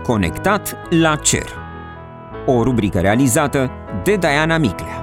Conectat la cer. O rubrică realizată de Diana Miclea.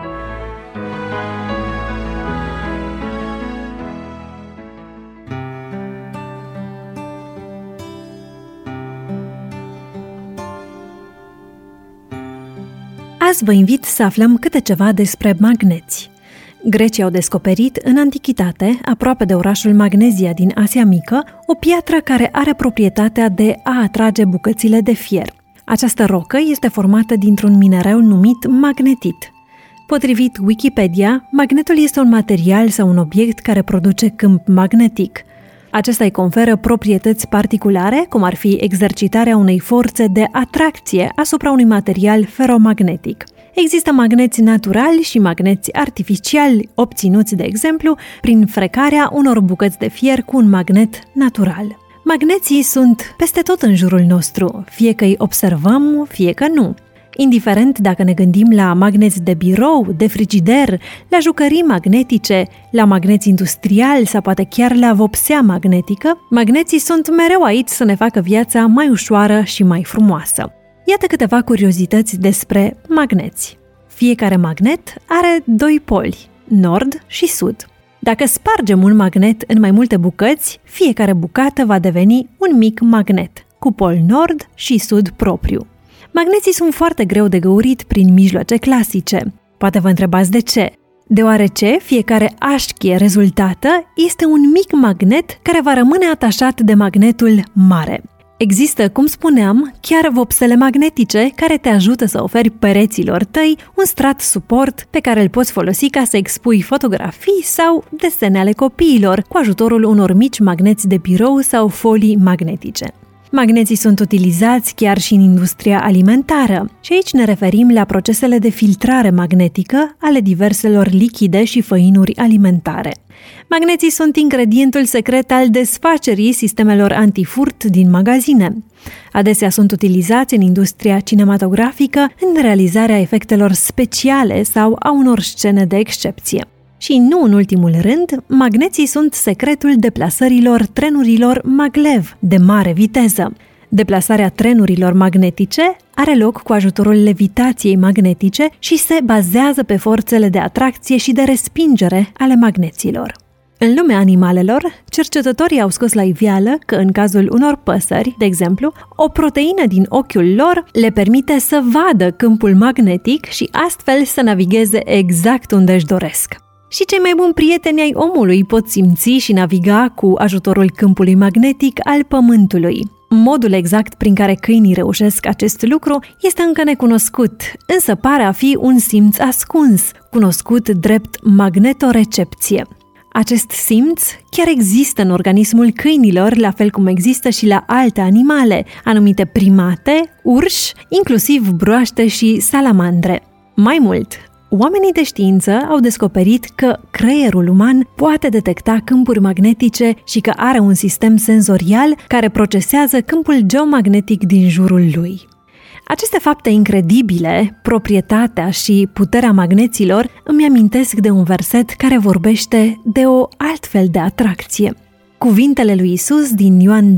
Azi vă invit să aflăm câte ceva despre magneți. Grecii au descoperit în antichitate, aproape de orașul Magnezia din Asia Mică, o piatră care are proprietatea de a atrage bucățile de fier. Această rocă este formată dintr-un minereu numit magnetit. Potrivit Wikipedia, magnetul este un material sau un obiect care produce câmp magnetic. Acesta îi conferă proprietăți particulare, cum ar fi exercitarea unei forțe de atracție asupra unui material feromagnetic. Există magneți naturali și magneți artificiali, obținuți, de exemplu, prin frecarea unor bucăți de fier cu un magnet natural. Magneții sunt peste tot în jurul nostru, fie că îi observăm, fie că nu. Indiferent dacă ne gândim la magneți de birou, de frigider, la jucării magnetice, la magneți industriali sau poate chiar la vopsea magnetică, magneții sunt mereu aici să ne facă viața mai ușoară și mai frumoasă. Iată câteva curiozități despre magneți. Fiecare magnet are doi poli, nord și sud. Dacă spargem un magnet în mai multe bucăți, fiecare bucată va deveni un mic magnet, cu pol nord și sud propriu. Magneții sunt foarte greu de găurit prin mijloace clasice. Poate vă întrebați de ce. Deoarece fiecare așchie rezultată este un mic magnet care va rămâne atașat de magnetul mare. Există, cum spuneam, chiar vopsele magnetice care te ajută să oferi pereților tăi un strat suport pe care îl poți folosi ca să expui fotografii sau desene ale copiilor cu ajutorul unor mici magneți de birou sau folii magnetice. Magneții sunt utilizați chiar și în industria alimentară și aici ne referim la procesele de filtrare magnetică ale diverselor lichide și făinuri alimentare. Magneții sunt ingredientul secret al desfacerii sistemelor antifurt din magazine. Adesea sunt utilizați în industria cinematografică în realizarea efectelor speciale sau a unor scene de excepție. Și nu în ultimul rând, magneții sunt secretul deplasărilor trenurilor maglev de mare viteză. Deplasarea trenurilor magnetice are loc cu ajutorul levitației magnetice și se bazează pe forțele de atracție și de respingere ale magneților. În lumea animalelor, cercetătorii au scos la iveală că în cazul unor păsări, de exemplu, o proteină din ochiul lor le permite să vadă câmpul magnetic și astfel să navigheze exact unde își doresc. Și cei mai buni prieteni ai omului pot simți și naviga cu ajutorul câmpului magnetic al Pământului. Modul exact prin care câinii reușesc acest lucru este încă necunoscut, însă pare a fi un simț ascuns, cunoscut drept magnetorecepție. Acest simț chiar există în organismul câinilor, la fel cum există și la alte animale, anumite primate, urși, inclusiv broaște și salamandre. Mai mult, oamenii de știință au descoperit că creierul uman poate detecta câmpuri magnetice și că are un sistem senzorial care procesează câmpul geomagnetic din jurul lui. Aceste fapte incredibile, proprietatea și puterea magneților, îmi amintesc de un verset care vorbește de o altfel de atracție. Cuvintele lui Iisus din Ioan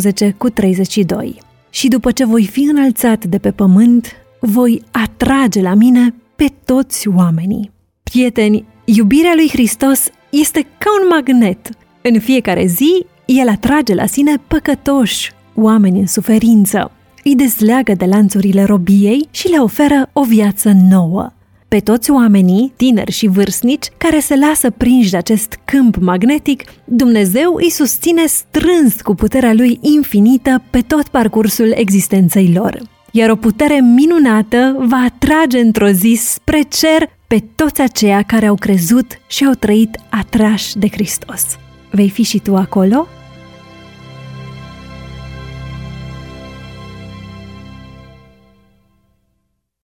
12:32. Și după ce voi fi înălțat de pe pământ, voi atrage la mine pe toți oamenii. Prieteni, iubirea lui Hristos este ca un magnet. În fiecare zi, El atrage la sine păcătoși, oameni în suferință. Îi dezleagă de lanțurile robiei și le oferă o viață nouă. Pe toți oamenii, tineri și vârstnici, care se lasă prinși de acest câmp magnetic, Dumnezeu îi susține strâns cu puterea Lui infinită pe tot parcursul existenței lor. Iar o putere minunată va atrage într-o zi spre cer pe toți aceia care au crezut și au trăit atrași de Hristos. Vei fi și tu acolo?